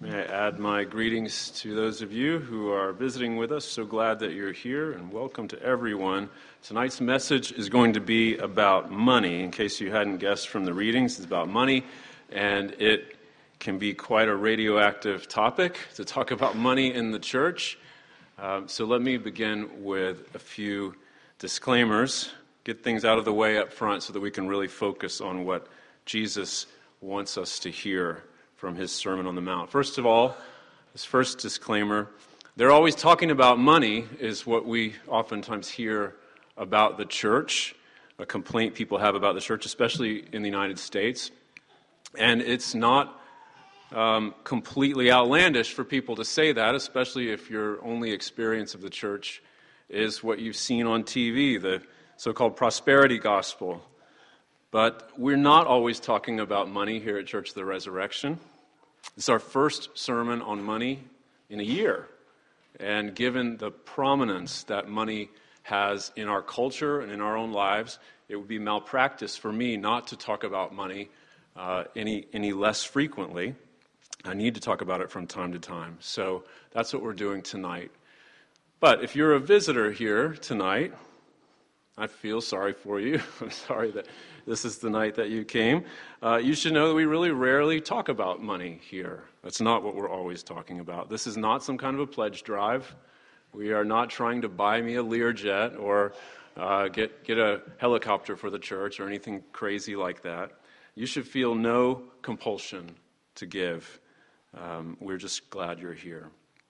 May I add my greetings to those of you who are visiting with us. So glad that you're here, and welcome to everyone. Tonight's message is going to be about money. In case you hadn't guessed from the readings, it's about money, and it can be quite a radioactive topic to talk about money in the church. So let me begin with a few disclaimers, get things out of the way up front so that we can really focus on what Jesus wants us to hear from his Sermon on the Mount. First of all, this first disclaimer, they're always talking about money is what we oftentimes hear about the church, a complaint people have about the church, especially in the United States. And it's not completely outlandish for people to say that, especially if your only experience of the church is what you've seen on TV, the so-called prosperity gospel. But we're not always talking about money here at Church of the Resurrection. It's our first sermon on money in a year. And given the prominence that money has in our culture and in our own lives, it would be malpractice for me not to talk about money any less frequently. I need to talk about it from time to time. So that's what we're doing tonight. But if you're a visitor here tonight, I feel sorry for you. I'm sorry that this is the night that you came. You should know that we really rarely talk about money here. That's not what we're always talking about. This is not some kind of a pledge drive. We are not trying to buy me a Learjet or get a helicopter for the church or anything crazy like that. You should feel no compulsion to give. We're just glad you're here.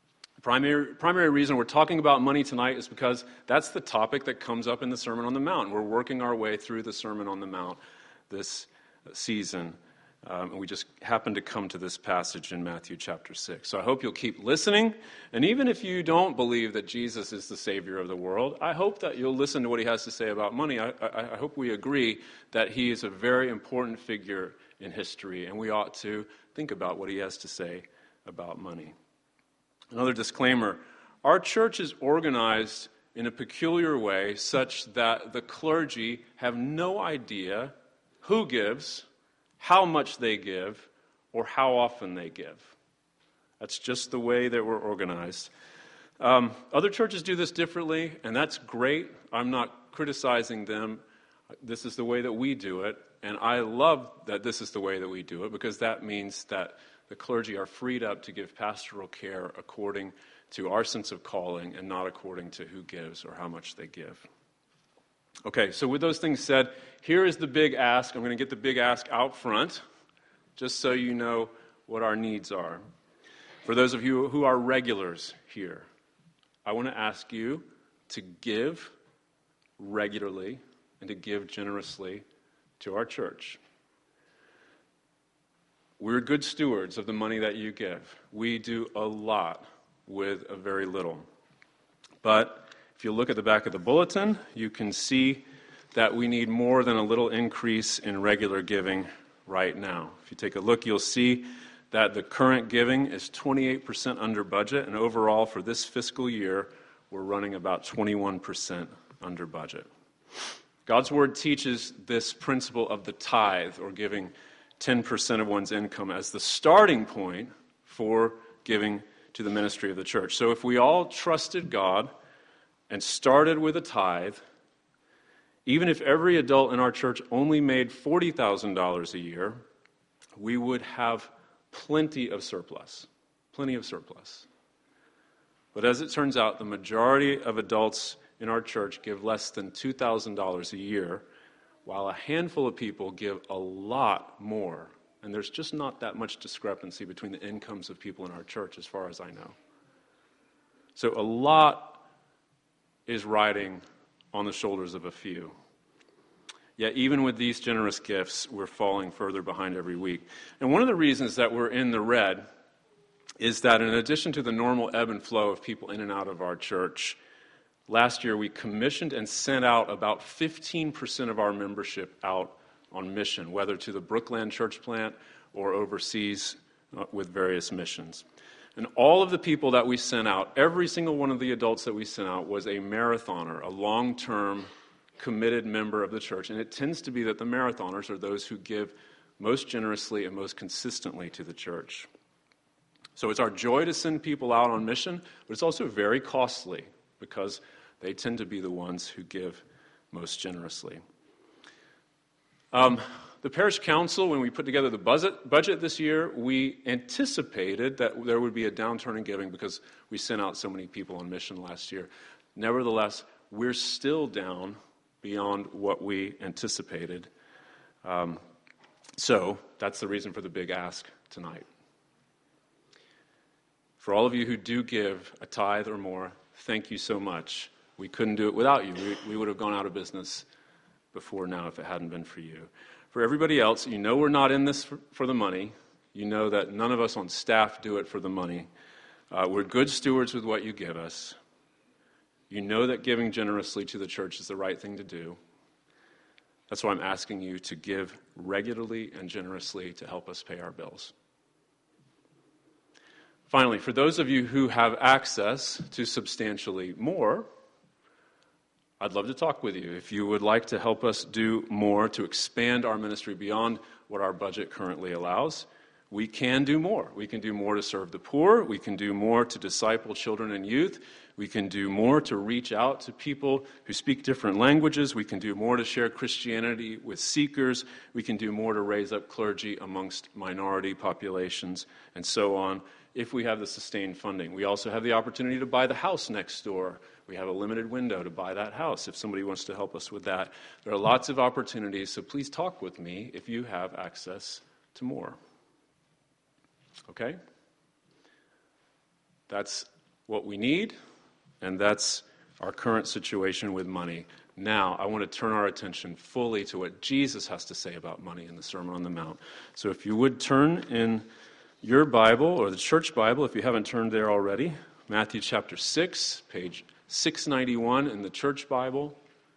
Primary reason we're talking about money tonight is because that's the topic that comes up in the Sermon on the Mount. We're working our way through the Sermon on the Mount this season. And we just happen to come to this passage in Matthew chapter 6. So I hope you'll keep listening. And even if you don't believe that Jesus is the Savior of the world, I hope that you'll listen to what he has to say about money. I hope we agree that he is a very important figure in history, and we ought to think about what he has to say about money. Another disclaimer, our church is organized in a peculiar way such that the clergy have no idea who gives, how much they give, or how often they give. That's just the way that we're organized. Other churches do this differently, and that's great. I'm not criticizing them. This is the way that we do it, and I love that this is the way that we do it because that means that the clergy are freed up to give pastoral care according to our sense of calling and not according to who gives or how much they give. Okay, so with those things said, here is the big ask. I'm going to get the big ask out front, just so you know what our needs are. For those of you who are regulars here, I want to ask you to give regularly and to give generously to our church. We're good stewards of the money that you give. We do a lot with a very little. But if you look at the back of the bulletin, you can see that we need more than a little increase in regular giving right now. If you take a look, you'll see that the current giving is 28% under budget, and overall for this fiscal year, we're running about 21% under budget. God's Word teaches this principle of the tithe, or giving 10% of one's income, as the starting point for giving to the ministry of the church. So if we all trusted God and started with a tithe, even if every adult in our church only made $40,000 a year, we would have plenty of surplus. Plenty of surplus. But as it turns out, the majority of adults in our church give less than $2,000 a year, while a handful of people give a lot more. And there's just not that much discrepancy between the incomes of people in our church, as far as I know. So a lot is riding on the shoulders of a few. Yet even with these generous gifts, we're falling further behind every week. And one of the reasons that we're in the red is that in addition to the normal ebb and flow of people in and out of our church, last year we commissioned and sent out about 15% of our membership out on mission, whether to the Brookland church plant or overseas with various missions. And all of the people that we sent out, every single one of the adults that we sent out was a marathoner, a long-term committed member of the church. And it tends to be that the marathoners are those who give most generously and most consistently to the church. So it's our joy to send people out on mission, but it's also very costly because they tend to be the ones who give most generously. The parish council, when we put together the budget this year, we anticipated that there would be a downturn in giving because we sent out so many people on mission last year. Nevertheless, we're still down beyond what we anticipated. So that's the reason for the big ask tonight. For all of you who do give a tithe or more, thank you so much. We couldn't do it without you. We would have gone out of business before now if it hadn't been for you. For everybody else, you know we're not in this for the money. You know that none of us on staff do it for the money. We're good stewards with what you give us. You know that giving generously to the church is the right thing to do. That's why I'm asking you to give regularly and generously to help us pay our bills. Finally, for those of you who have access to substantially more, I'd love to talk with you. If you would like to help us do more to expand our ministry beyond what our budget currently allows, we can do more. We can do more to serve the poor. We can do more to disciple children and youth. We can do more to reach out to people who speak different languages. We can do more to share Christianity with seekers. We can do more to raise up clergy amongst minority populations, and so on, if we have the sustained funding. We also have the opportunity to buy the house next door. We have a limited window to buy that house if somebody wants to help us with that. There are lots of opportunities, so please talk with me if you have access to more. Okay? That's what we need, and that's our current situation with money. Now, I want to turn our attention fully to what Jesus has to say about money in the Sermon on the Mount. So if you would turn in your Bible, or the church Bible, if you haven't turned there already, Matthew chapter 6, page 691 in the church Bible.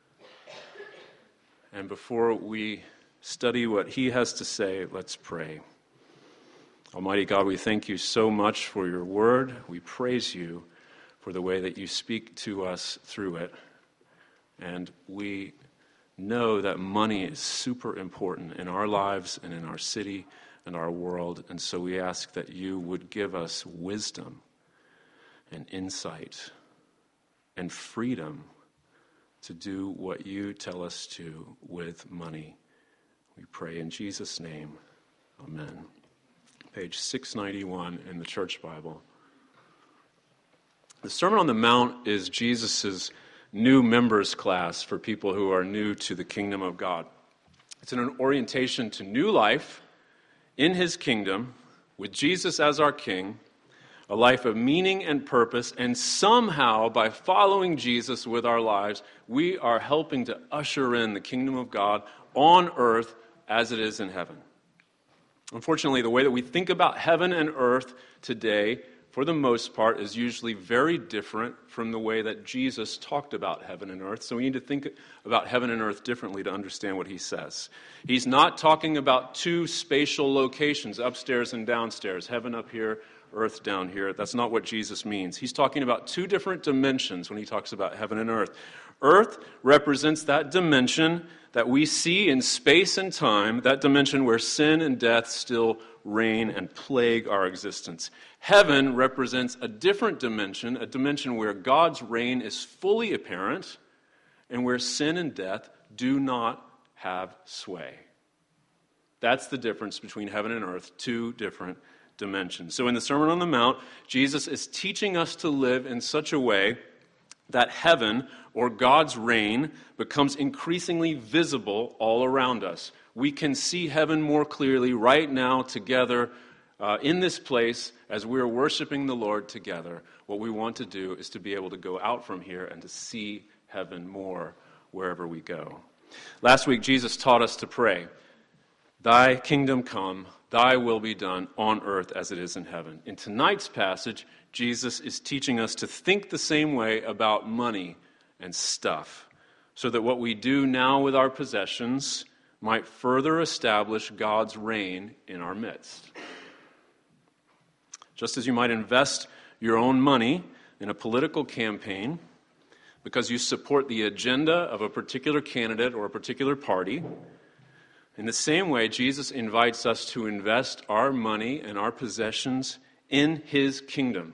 And before we study what he has to say, let's pray. Almighty God, we thank you so much for your word. We praise you for the way that you speak to us through it. And we know that money is super important in our lives and in our city and our world. And so we ask that you would give us wisdom and insight and freedom to do what you tell us to with money. We pray in Jesus' name. Amen. Page 691 in the church Bible. The Sermon on the Mount is Jesus' new members class for people who are new to the kingdom of God. It's an orientation to new life in his kingdom with Jesus as our king, a life of meaning and purpose, and somehow by following Jesus with our lives, we are helping to usher in the kingdom of God on earth as it is in heaven. Unfortunately, the way that we think about heaven and earth today, for the most part, is usually very different from the way that Jesus talked about heaven and earth. So we need to think about heaven and earth differently to understand what he says. He's not talking about two spatial locations, upstairs and downstairs, heaven up here, earth down here. That's not what Jesus means. He's talking about two different dimensions when he talks about heaven and earth. Earth represents that dimension that we see in space and time, that dimension where sin and death still reign and plague our existence. Heaven represents a different dimension, a dimension where God's reign is fully apparent and where sin and death do not have sway. That's the difference between heaven and earth, two different dimensions. So in the Sermon on the Mount, Jesus is teaching us to live in such a way that heaven, or God's reign, becomes increasingly visible all around us. We can see heaven more clearly right now together in this place as we're worshiping the Lord together. What we want to do is to be able to go out from here and to see heaven more wherever we go. Last week, Jesus taught us to pray, "Thy kingdom come, thy will be done on earth as it is in heaven." In tonight's passage, Jesus is teaching us to think the same way about money and stuff, so that what we do now with our possessions might further establish God's reign in our midst. Just as you might invest your own money in a political campaign because you support the agenda of a particular candidate or a particular party, in the same way, Jesus invites us to invest our money and our possessions in his kingdom.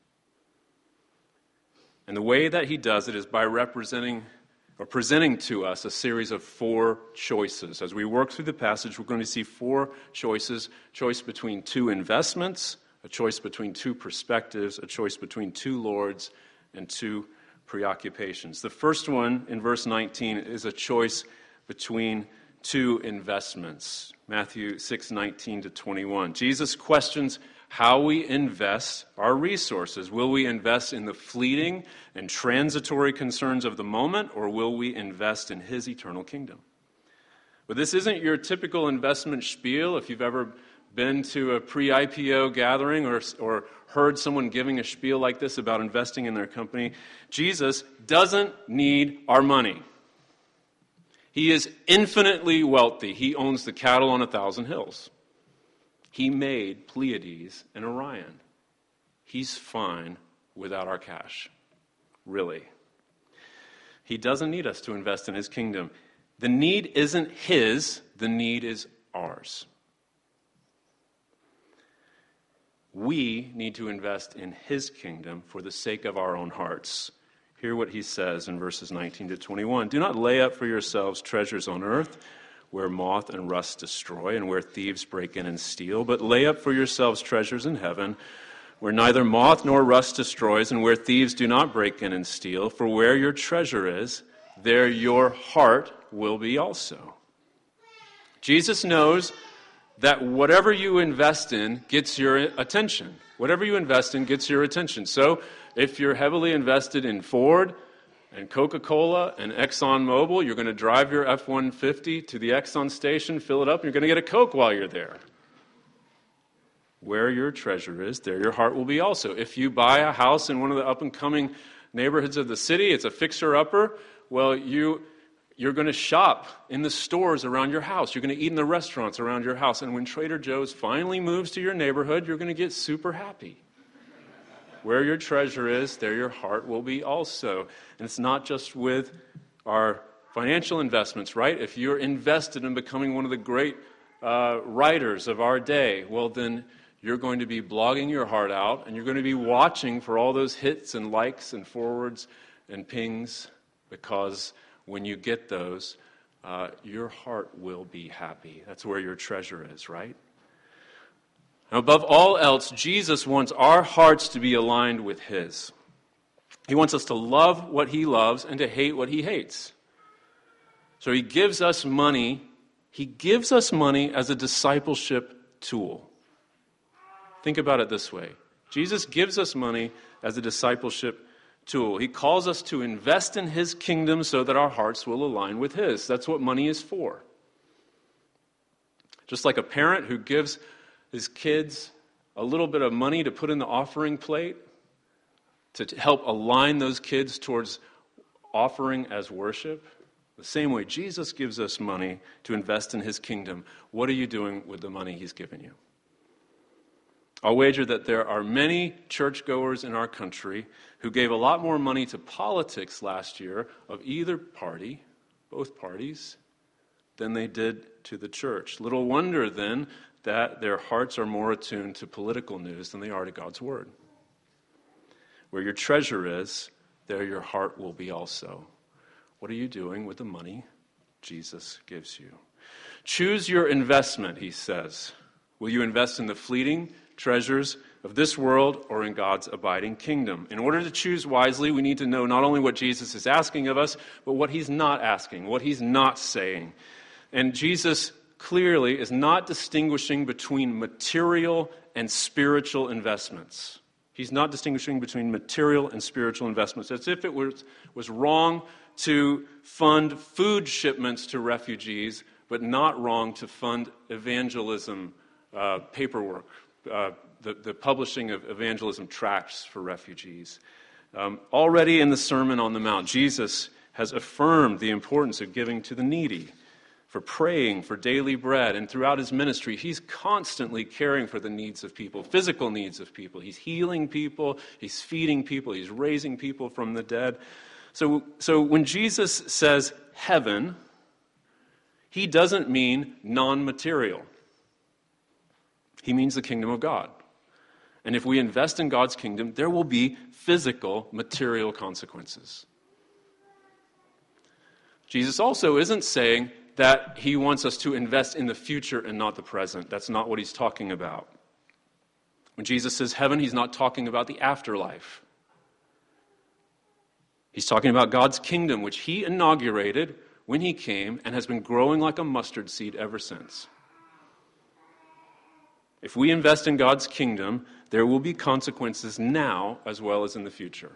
And the way that he does it is by representing or presenting to us a series of 4 choices. As we work through the passage, we're going to see 4 choices: choice between 2 investments, a choice between 2 perspectives, a choice between 2 lords, and 2 preoccupations. The first one in verse 19 is a choice between 2 investments. Matthew 6:19-21. Jesus questions how we invest our resources. Will we invest in the fleeting and transitory concerns of the moment, or will we invest in his eternal kingdom? But this isn't your typical investment spiel. If you've ever been to a pre-IPO gathering or heard someone giving a spiel like this about investing in their company, Jesus doesn't need our money. He is infinitely wealthy. He owns the cattle on 1,000 hills. He made Pleiades and Orion. He's fine without our cash. Really. He doesn't need us to invest in his kingdom. The need isn't his, the need is ours. We need to invest in his kingdom for the sake of our own hearts. Hear what he says in verses 19-21. Do not lay up for yourselves treasures on earth, where moth and rust destroy, and where thieves break in and steal, but lay up for yourselves treasures in heaven, where neither moth nor rust destroys, and where thieves do not break in and steal. For where your treasure is, there your heart will be also. Jesus knows that whatever you invest in gets your attention. Whatever you invest in gets your attention. So if you're heavily invested in Ford and Coca-Cola and ExxonMobil, you're going to drive your F-150 to the Exxon station, fill it up, and you're going to get a Coke while you're there. Where your treasure is, there your heart will be also. If you buy a house in one of the up-and-coming neighborhoods of the city, it's a fixer-upper, well, you're going to shop in the stores around your house. You're going to eat in the restaurants around your house. And when Trader Joe's finally moves to your neighborhood, you're going to get super happy. Where your treasure is, there your heart will be also. And it's not just with our financial investments, right? If you're invested in becoming one of the great writers of our day, well, then you're going to be blogging your heart out, and you're going to be watching for all those hits and likes and forwards and pings, because when you get those, your heart will be happy. That's where your treasure is, right? Now, above all else, Jesus wants our hearts to be aligned with his. He wants us to love what he loves and to hate what he hates. So he gives us money. He gives us money as a discipleship tool. Think about it this way. Jesus gives us money as a discipleship tool. He calls us to invest in his kingdom so that our hearts will align with his. That's what money is for. Just like a parent who gives his kids a little bit of money to put in the offering plate to help align those kids towards offering as worship. The same way Jesus gives us money to invest in his kingdom. What are you doing with the money he's given you? I'll wager that there are many churchgoers in our country who gave a lot more money to politics last year of either party, both parties, than they did to the church. Little wonder then that their hearts are more attuned to political news than they are to God's word. Where your treasure is, there your heart will be also. What are you doing with the money Jesus gives you? Choose your investment, he says. Will you invest in the fleeting treasures of this world or in God's abiding kingdom? In order to choose wisely, we need to know not only what Jesus is asking of us, but what he's not asking, what he's not saying. And Jesus clearly is not distinguishing between material and spiritual investments. He's not distinguishing between material and spiritual investments. As if it was wrong to fund food shipments to refugees, but not wrong to fund evangelism paperwork, the publishing of evangelism tracts for refugees. Already in the Sermon on the Mount, Jesus has affirmed the importance of giving to the needy, for praying for daily bread. And throughout his ministry, he's constantly caring for the needs of people, physical needs of people. He's healing people, he's feeding people, he's raising people from the dead. So when Jesus says heaven, he doesn't mean non-material. He means the kingdom of God. And if we invest in God's kingdom, there will be physical, material consequences. Jesus also isn't saying that he wants us to invest in the future and not the present. That's not what he's talking about. When Jesus says heaven, he's not talking about the afterlife. He's talking about God's kingdom, which he inaugurated when he came and has been growing like a mustard seed ever since. If we invest in God's kingdom, there will be consequences now as well as in the future.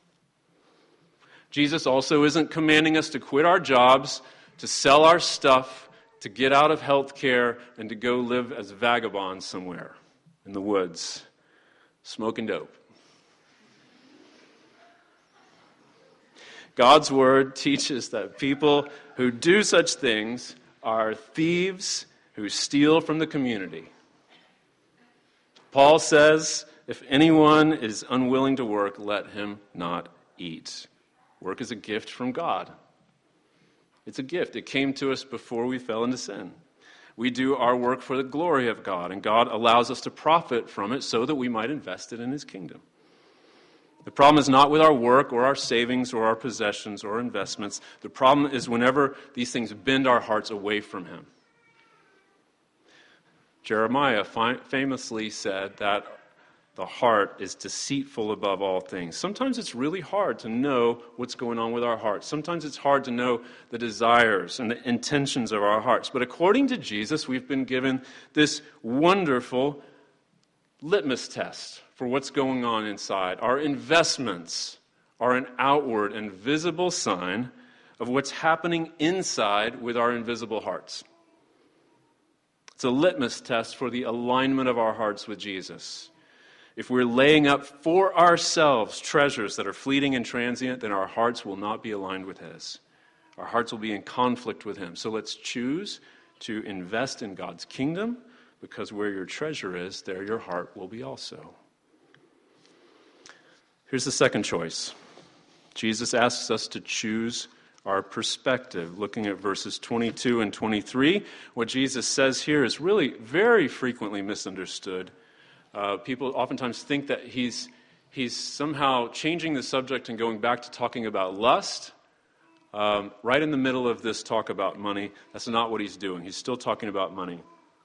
Jesus also isn't commanding us to quit our jobs, to sell our stuff, to get out of health care, and to go live as vagabonds somewhere in the woods, smoking dope. God's word teaches that people who do such things are thieves who steal from the community. Paul says, if anyone is unwilling to work, let him not eat. Work is a gift from God. It's a gift. It came to us before we fell into sin. We do our work for the glory of God, and God allows us to profit from it so that we might invest it in his kingdom. The problem is not with our work or our savings or our possessions or investments. The problem is whenever these things bend our hearts away from him. Jeremiah famously said that the heart is deceitful above all things. Sometimes it's really hard to know what's going on with our hearts. Sometimes it's hard to know the desires and the intentions of our hearts. But according to Jesus, we've been given this wonderful litmus test for what's going on inside. Our investments are an outward and visible sign of what's happening inside with our invisible hearts. It's a litmus test for the alignment of our hearts with Jesus. If we're laying up for ourselves treasures that are fleeting and transient, then our hearts will not be aligned with his. Our hearts will be in conflict with him. So let's choose to invest in God's kingdom, because where your treasure is, there your heart will be also. Here's the second choice. Jesus asks us to choose our perspective. Looking at verses 22 and 23, what Jesus says here is really very frequently misunderstood. People oftentimes think that he's somehow changing the subject and going back to talking about lust. Right in the middle of this talk about money, that's not what he's doing. He's still talking about money.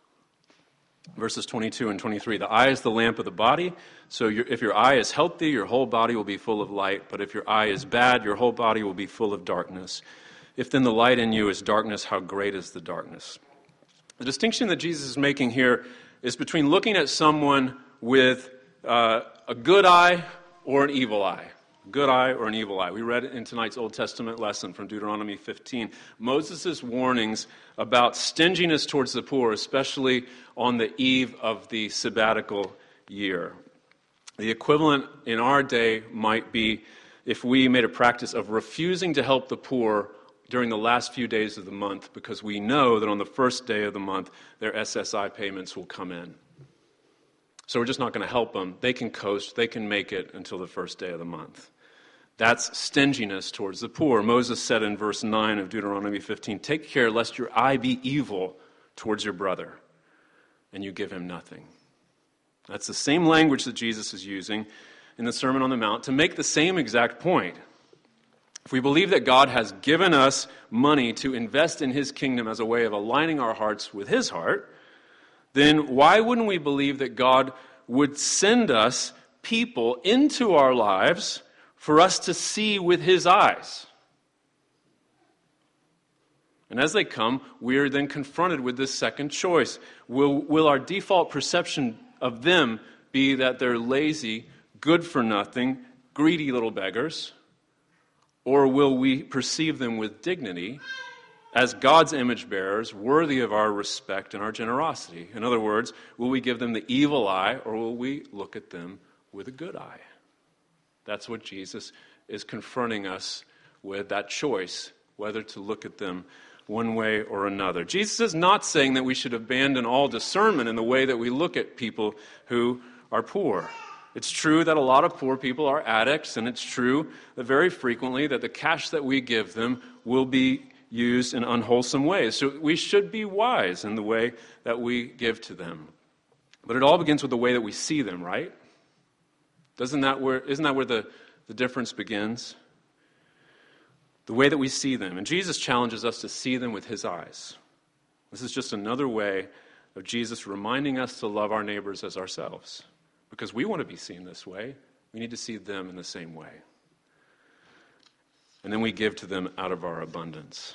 Verses 22 and 23, the eye is the lamp of the body. So if your eye is healthy, your whole body will be full of light. But if your eye is bad, your whole body will be full of darkness. If then the light in you is darkness, how great is the darkness? The distinction that Jesus is making here is between looking at someone with a good eye or an evil eye. Good eye or an evil eye. We read in tonight's Old Testament lesson from Deuteronomy 15. Moses' warnings about stinginess towards the poor, especially on the eve of the sabbatical year. The equivalent in our day might be if we made a practice of refusing to help the poor during the last few days of the month because we know that on the first day of the month their SSI payments will come in. So we're just not going to help them. They can coast, they can make it until the first day of the month. That's stinginess towards the poor. Moses said in verse 9 of Deuteronomy 15, take care lest your eye be evil towards your brother, and you give him nothing. That's the same language that Jesus is using in the Sermon on the Mount to make the same exact point. If we believe that God has given us money to invest in his kingdom as a way of aligning our hearts with his heart, then why wouldn't we believe that God would send us people into our lives for us to see with his eyes? And as they come, we are then confronted with this second choice. Will our default perception of them be that they're lazy, good-for-nothing, greedy little beggars? Or will we perceive them with dignity as God's image bearers, worthy of our respect and our generosity? In other words, will we give them the evil eye, or will we look at them with a good eye? That's what Jesus is confronting us with, that choice, whether to look at them one way or another. Jesus is not saying that we should abandon all discernment in the way that we look at people who are poor. It's true that a lot of poor people are addicts, and it's true that very frequently that the cash that we give them will be used in unwholesome ways. So we should be wise in the way that we give to them. But it all begins with the way that we see them, right? Isn't that where the difference begins? The way that we see them. And Jesus challenges us to see them with his eyes. This is just another way of Jesus reminding us to love our neighbors as ourselves. Because we want to be seen this way. We need to see them in the same way. And then we give to them out of our abundance.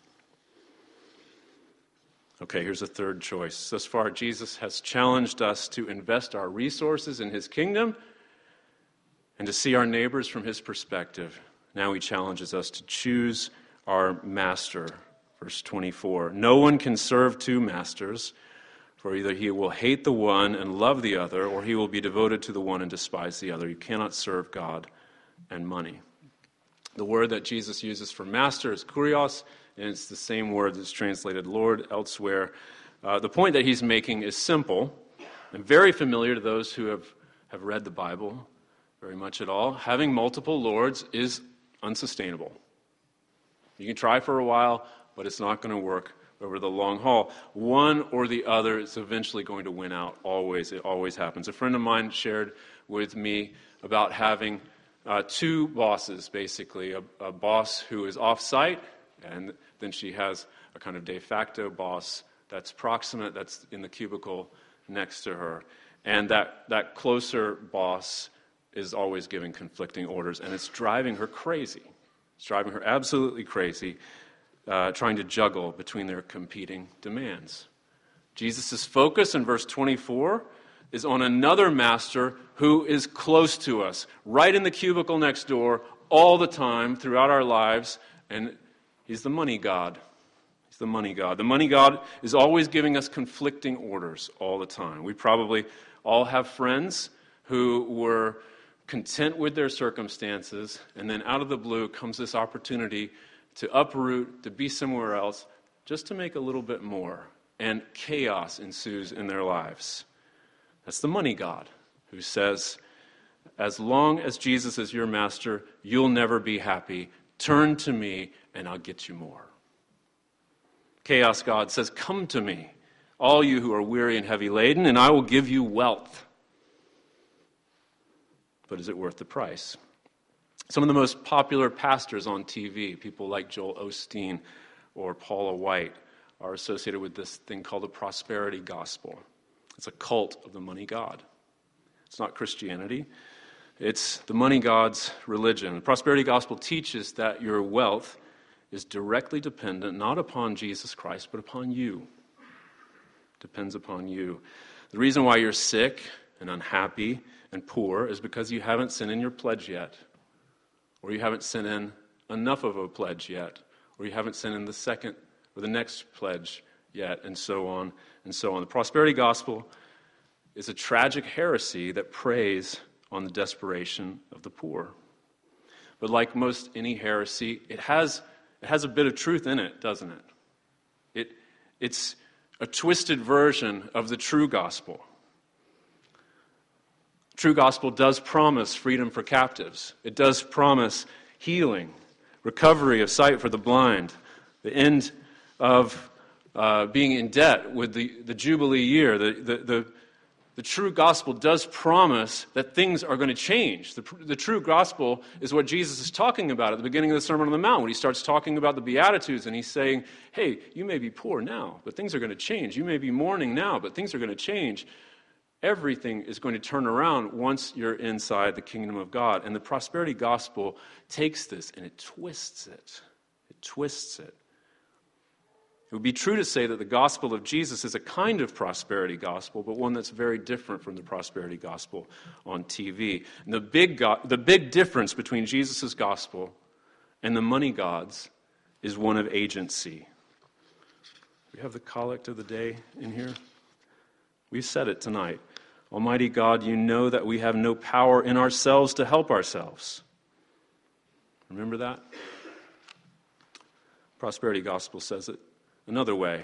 Okay, here's a third choice. Thus far, Jesus has challenged us to invest our resources in his kingdom and to see our neighbors from his perspective. Now he challenges us to choose our master. Verse 24, no one can serve two masters, for either he will hate the one and love the other, or he will be devoted to the one and despise the other. You cannot serve God and money. The word that Jesus uses for master is kurios, and it's the same word that's translated Lord elsewhere. The point that he's making is simple and very familiar to those who have read the Bible very much at all. Having multiple lords is unsustainable. You can try for a while, but it's not going to work over the long haul. One or the other is eventually going to win out, always. It always happens. A friend of mine shared with me about having two bosses, basically. A boss who is off-site, and then she has a kind of de facto boss that's proximate, that's in the cubicle next to her. And that closer boss is always giving conflicting orders, and it's driving her crazy. It's driving her absolutely crazy, trying to juggle between their competing demands. Jesus' focus in verse 24 is on another master who is close to us, right in the cubicle next door, all the time, throughout our lives, and he's the money god. He's the money god. The money god is always giving us conflicting orders all the time. We probably all have friends who were content with their circumstances, and then out of the blue comes this opportunity to uproot, to be somewhere else, just to make a little bit more. And chaos ensues in their lives. That's the money god who says, as long as Jesus is your master, you'll never be happy. Turn to me and I'll get you more. Chaos god says, come to me, all you who are weary and heavy laden, and I will give you wealth. But is it worth the price? Some of the most popular pastors on TV, people like Joel Osteen or Paula White, are associated with this thing called the prosperity gospel. It's a cult of the money god. It's not Christianity. It's the money god's religion. The prosperity gospel teaches that your wealth is directly dependent not upon Jesus Christ, but upon you. It depends upon you. The reason why you're sick and unhappy and poor is because you haven't sent in your pledge yet, or you haven't sent in enough of a pledge yet, or you haven't sent in the second or the next pledge yet, and so on and so on. The prosperity gospel is a tragic heresy that preys on the desperation of the poor. But like most any heresy, it has a bit of truth in it, doesn't it? It's a twisted version of the true gospel. True gospel does promise freedom for captives. It does promise healing, recovery of sight for the blind, the end of being in debt with the Jubilee year. The true gospel does promise that things are going to change. The true gospel is what Jesus is talking about at the beginning of the Sermon on the Mount, when he starts talking about the Beatitudes, and he's saying, hey, you may be poor now, but things are going to change. You may be mourning now, but things are going to change. Everything is going to turn around once you're inside the kingdom of God. And the prosperity gospel takes this and it twists it. It twists it. It would be true to say that the gospel of Jesus is a kind of prosperity gospel, but one that's very different from the prosperity gospel on TV. And the big difference between Jesus' gospel and the money gods is one of agency. We have the collect of the day in here. We said it tonight. Almighty God, you know that we have no power in ourselves to help ourselves. Remember that? Prosperity gospel says it another way.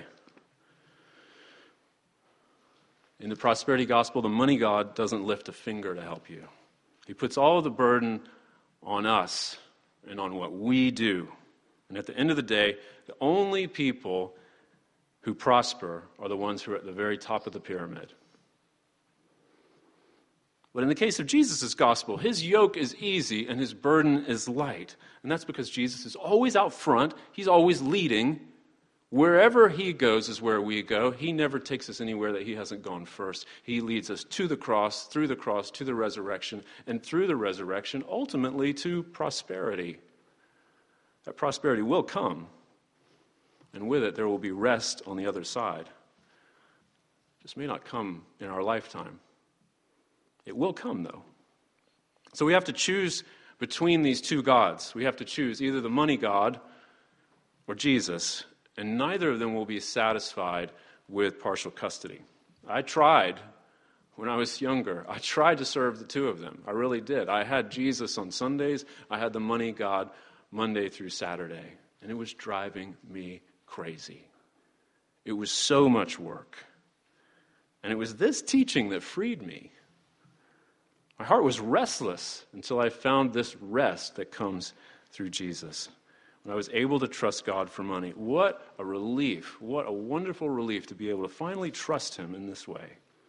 In the prosperity gospel, the money god doesn't lift a finger to help you. He puts all of the burden on us and on what we do. And at the end of the day, the only people who prosper are the ones who are at the very top of the pyramid. But in the case of Jesus' gospel, his yoke is easy and his burden is light. And that's because Jesus is always out front. He's always leading. Wherever he goes is where we go. He never takes us anywhere that he hasn't gone first. He leads us to the cross, to the resurrection, and through the resurrection, ultimately to prosperity. That prosperity will come, and with it there will be rest on the other side. This may not come in our lifetime. It will come, though. So we have to choose between these two gods. We have to choose either the money god or Jesus, and neither of them will be satisfied with partial custody. I tried when I was younger. I tried to serve the two of them. I really did. I had Jesus on Sundays. I had the money god Monday through Saturday, and it was driving me crazy. It was so much work. And it was this teaching that freed me. My heart was restless until I found this rest that comes through Jesus. When I was able to trust God for money. What a relief. What a wonderful relief to be able to finally trust him in this way.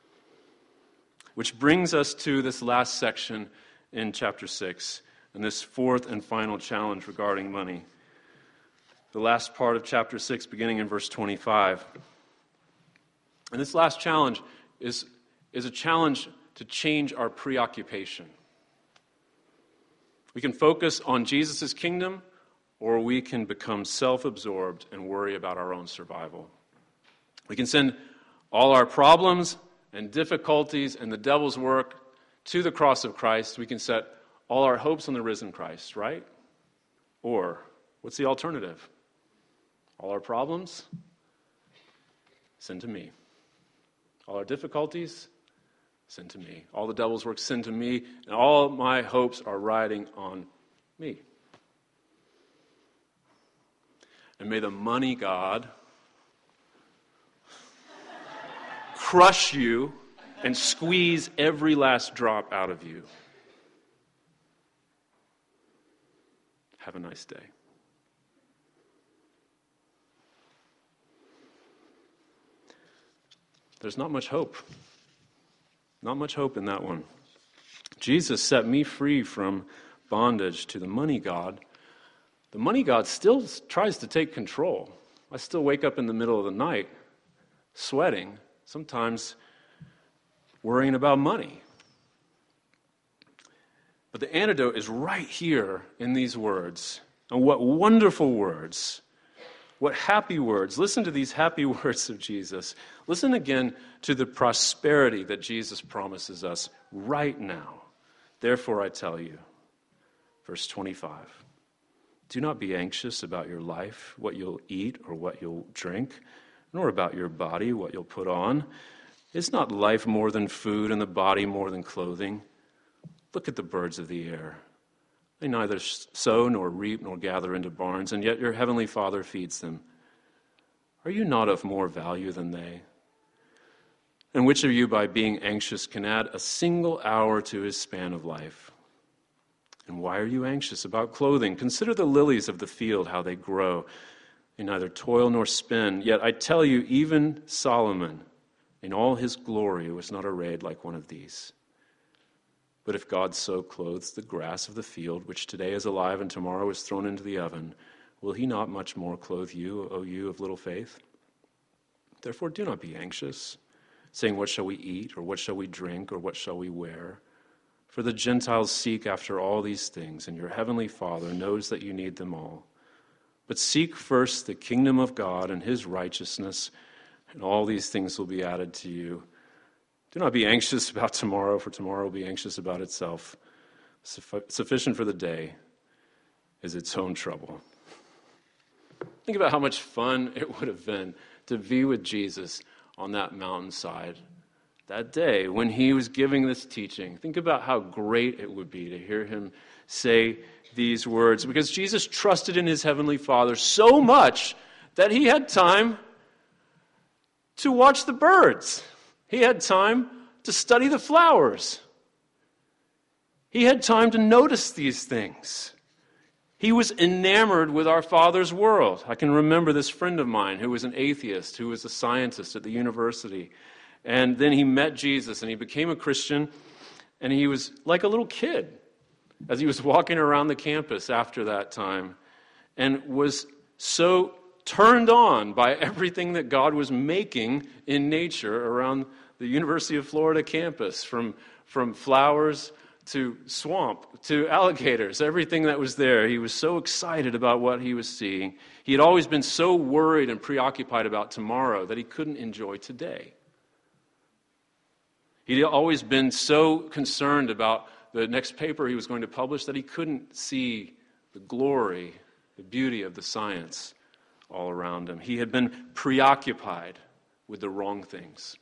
Which brings us to this last section in chapter 6, and this fourth and final challenge regarding money. The last part of chapter 6, beginning in verse 25. And this last challenge is a challenge to change our preoccupation. We can focus on Jesus' kingdom, or we can become self-absorbed and worry about our own survival. We can send all our problems and difficulties and the devil's work to the cross of Christ. We can set all our hopes on the risen Christ, right? Or, what's the alternative? All our problems? Send to me. All our difficulties? Send to me. All the devil's work, send to me, and all my hopes are riding on me. And may the money god crush you and squeeze every last drop out of you. Have a nice day. There's not much hope. Not much hope in that one. Jesus set me free from bondage to the money god. The money god still tries to take control. I still wake up in the middle of the night, sweating, sometimes worrying about money. But the antidote is right here in these words. And what wonderful words. What happy words. Listen to these happy words of Jesus. Listen again to the prosperity that Jesus promises us right now. Therefore, I tell you, verse 25, do not be anxious about your life, what you'll eat or what you'll drink, nor about your body, what you'll put on. Is not life more than food and the body more than clothing? Look at the birds of the air. They neither sow nor reap nor gather into barns, and yet your heavenly Father feeds them. Are you not of more value than they? And which of you, by being anxious, can add a single hour to his span of life? And why are you anxious about clothing? Consider the lilies of the field, how they grow. They neither toil nor spin. Yet I tell you, even Solomon, in all his glory, was not arrayed like one of these. But if God so clothes the grass of the field, which today is alive and tomorrow is thrown into the oven, will he not much more clothe you, O you of little faith? Therefore do not be anxious, saying, what shall we eat, or what shall we drink, or what shall we wear? For the Gentiles seek after all these things, and your heavenly Father knows that you need them all. But seek first the kingdom of God and his righteousness, and all these things will be added to you. Do not be anxious about tomorrow, for tomorrow will be anxious about itself. Sufficient for the day is its own trouble. Think about how much fun it would have been to be with Jesus on that mountainside that day when he was giving this teaching. Think about how great it would be to hear him say these words, because Jesus trusted in his heavenly Father so much that he had time to watch the birds. He had time to study the flowers. He had time to notice these things. He was enamored with our Father's world. I can remember this friend of mine who was an atheist, who was a scientist at the university. And then he met Jesus and he became a Christian. And he was like a little kid as he was walking around the campus after that time, and was so turned on by everything that God was making in nature around the University of Florida campus, from flowers to swamp to alligators, everything that was there. He was so excited about what he was seeing. He had always been so worried and preoccupied about tomorrow that he couldn't enjoy today. He'd always been so concerned about the next paper he was going to publish that he couldn't see the glory, the beauty of the science all around him. He had been preoccupied with the wrong things.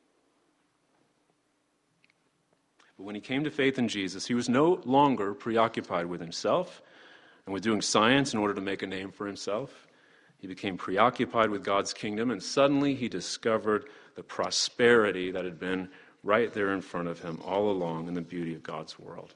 But when he came to faith in Jesus, he was no longer preoccupied with himself and with doing science in order to make a name for himself. He became preoccupied with God's kingdom, and suddenly he discovered the prosperity that had been right there in front of him all along in the beauty of God's world.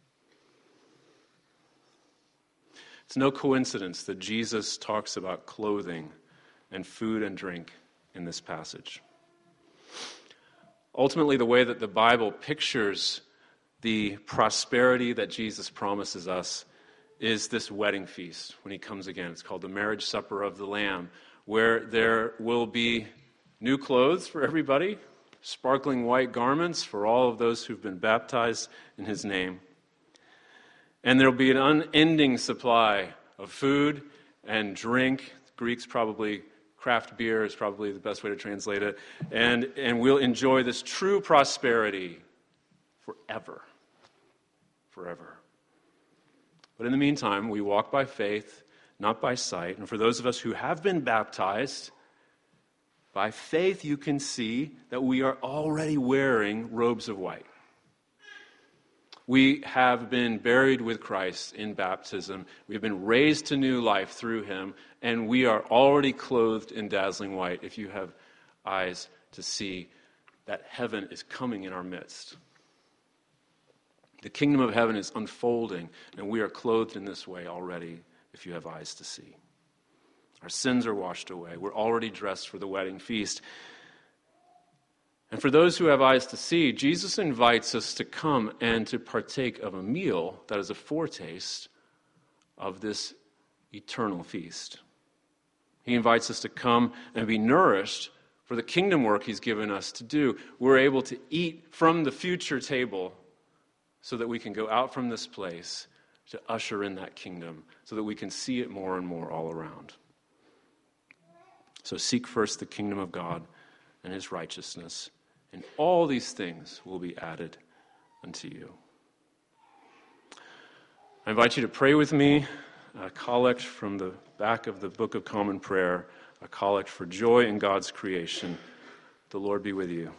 It's no coincidence that Jesus talks about clothing and food and drink in this passage. Ultimately, the way that the Bible pictures the prosperity that Jesus promises us is this wedding feast when he comes again. It's called the marriage supper of the Lamb, where there will be new clothes for everybody, sparkling white garments for all of those who've been baptized in his name. And there'll be an unending supply of food and drink. Greeks probably craft beer is probably the best way to translate it. And we'll enjoy this true prosperity forever. Forever. But in the meantime, we walk by faith, not by sight. And for those of us who have been baptized, by faith you can see that we are already wearing robes of white. We have been buried with Christ in baptism. We've been raised to new life through him, and we are already clothed in dazzling white if you have eyes to see that heaven is coming in our midst. The kingdom of heaven is unfolding, and we are clothed in this way already if you have eyes to see. Our sins are washed away. We're already dressed for the wedding feast. And for those who have eyes to see, Jesus invites us to come and to partake of a meal that is a foretaste of this eternal feast. He invites us to come and be nourished for the kingdom work he's given us to do. We're able to eat from the future table so that we can go out from this place to usher in that kingdom, so that we can see it more and more all around. So seek first the kingdom of God and his righteousness, and all these things will be added unto you. I invite you to pray with me a collect from the back of the Book of Common Prayer, a collect for joy in God's creation. The Lord be with you.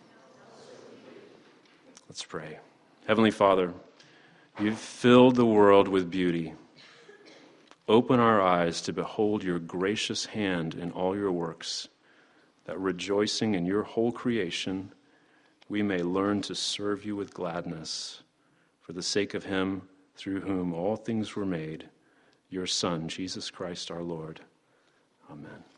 Let's pray. Heavenly Father, you've filled the world with beauty. Open our eyes to behold your gracious hand in all your works, that rejoicing in your whole creation, we may learn to serve you with gladness, for the sake of him through whom all things were made, your Son, Jesus Christ our Lord. Amen.